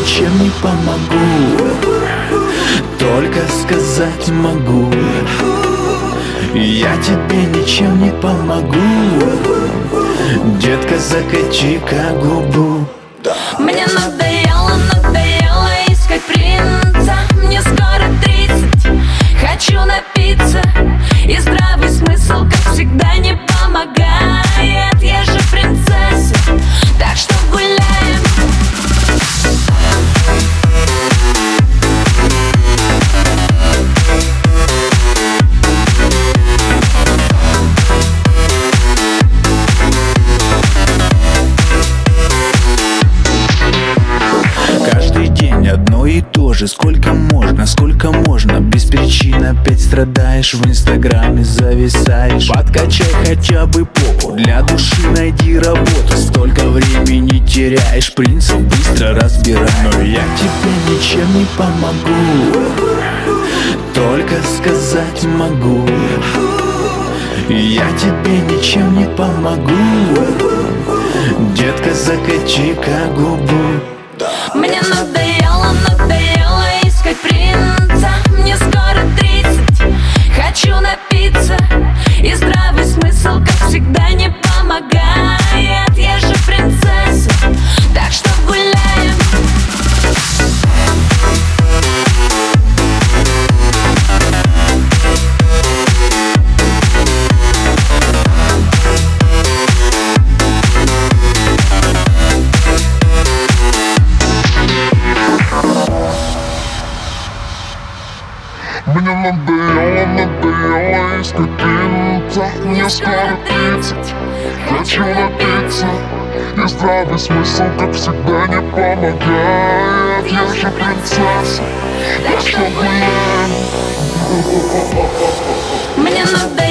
ничем не помогу, только сказать могу. Я тебе ничем не помогу, детка, закати-ка губу. Мне надоело искать принца. Мне скоро 30, хочу напиться. И здравый смысл, как всегда, не помогает. Я же принцесса, так что гуляем. Одно и то же, сколько можно. Без причин опять страдаешь, в инстаграме зависаешь. Подкачай хотя бы попу, для души найди работу. Столько времени теряешь, принцев быстро разбирай. Но я тебе ничем не помогу, только сказать могу. Я тебе ничем не помогу, детка, закати-ка губу. Мне надоело искать принца. Мне скоро 30, хочу напиться. И здравый смысл, как всегда, не помогает. Я же принцесса, так что гуляем. Мне надоело искать принца. Мне скоро 30, хочу напиться. И здравый смысл, как всегда, не помогает. Я же принцесса, так что гуляем. Мне надоело